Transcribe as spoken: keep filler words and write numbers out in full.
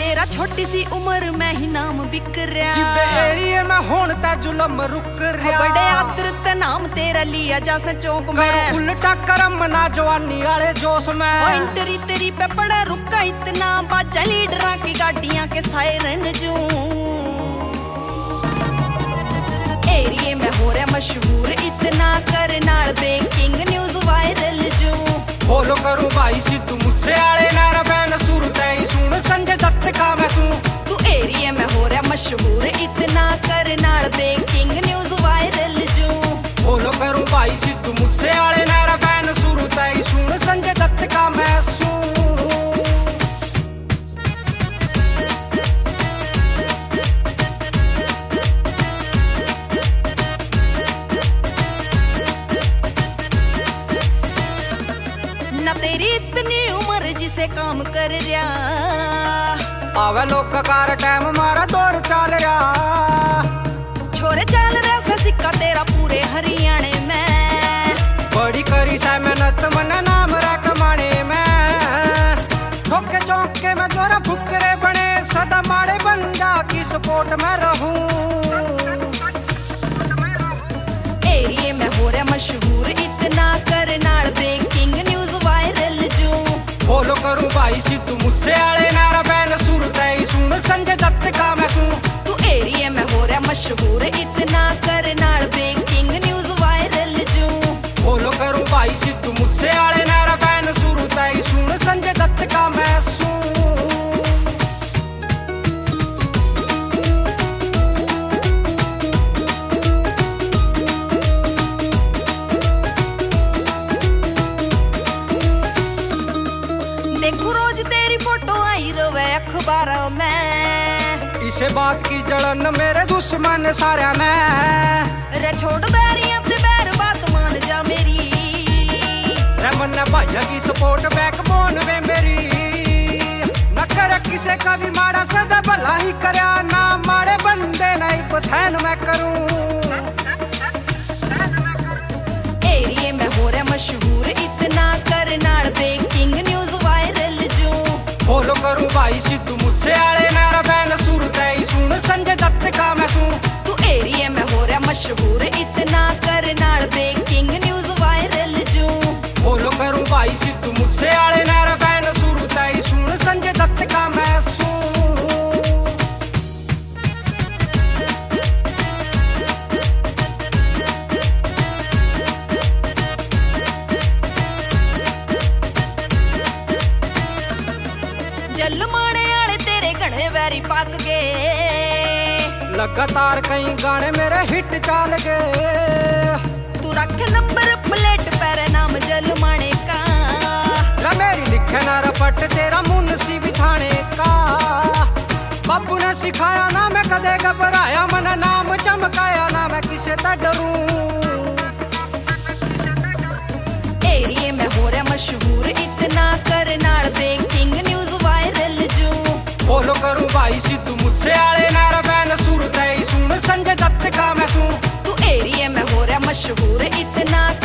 तेरा छोटी सी उम्र में ही नाम बिक रहा, जिबे एरिया में होन ता जुलम रुक रहा। बड़े आदर ते नाम तेरा लिया जासे चौक में, कर उल्टा करम ना जवानी वाले जोश में। एंट्री तेरी पे पड़ा रुका इतना, बाजा लीडरा की गाड़ियां के सायरन जू। एरिया में हो रहा मशहूर इतना, कर नाल ब्रेकिंग न्यूज वायरल जू। फॉलो करूं भाई सिद्धू मुझसे आले नारा बैन सुर तई सुन संजय दत्त का मैं सुन। तू एरिया में हो रहा मशहूर इतना, कर नाल ब्रेकिंग न्यूज वायरल जू। फॉलो करूं भाई सिद्धू मुझसे आले नारा बैन सुर तई सुन संजय दत्त का मैं सुन। ना तेरी इतनी उम्र जिसे काम कर रहा, आवे लोग कार टाइम मारा दौर चल रहा। छोरे चल रहा सा सिक्का तेरा पूरे हरियाणे में, बड़ी करी सा मेहनत मन नाम रा कमाने में। ठोके चौके में जोरा फुकरे बने, सदा माड़े बंदा की सपोर्ट में रहूं। एरिया में हो रहा मशहूर इतना, कर नाल ब्रेकिंग न्यूज वायरल जू। फॉलो करूं भाई सिद्धू मुझसे आले नारा बैन सुर तई सुन संजय दत्त का मैं सुन। तू एरिया में हो रहा मशहूर इतना, कर नाल ब्रेकिंग न्यूज वायरल जू। फॉलो करूं भाई सिद्धू मुझसे आले नारा बैन सुर तई सुन संजय दत्त का मैं सुन। देखो रोज तेरी फोटो आई रोवे अखबारों में, इसे बात की जलन मेरे दुश्मन सारे ने। रे छोड़ बैरियां ते बैर बात मान जा मेरी, रमन भाइया की सपोर्ट बैकबोन वे मेरी। न कर किसे का भी माड़ा सदा भला ही करया, ना माड़े बंदे नहीं पसंद मैं करूं। एरिया में हो रहा मशहूर इतना, कर नाल ब्रेकिंग न्यूज वायरल जू। फॉलो करूं भाई सिद्धू मुझसे आले नारा बैन सुर तई सुन संजय दत्त का मैं सुन। तू एरिया में हो रहा मशहूर इतना, कर नाल ब्रेकिंग न्यूज वायरल जू। फॉलो करूं भाई सिद्धू मुझसे आले नारा बैन सुर तई सुन संजय दत्त का मैं सुन। जल माने आले तेरे घने वैरी पक गए, लगातार कई गाने मेरे हिट चल गए। तू रख नंबर प्लेट पर नाम जल माने का, ला मेरी लिखे ना रपट तेरा मुंशी भी थाने का। बाबू ने सिखाया ना मैं कदे घबराया, मन नाम चमकाया ना मैं किसे ता डरूं। एरिया में हो रहा मशहूर इतना, कर नाल ब्रेकिंग न्यूज वायरल जू। फॉलो करूं भाई सिद्धू मुझसे आले नारा बैन सुर तई सुन संजय दत्त का मैं सुन। तू एरिया में हो रहा मशहूर इतना,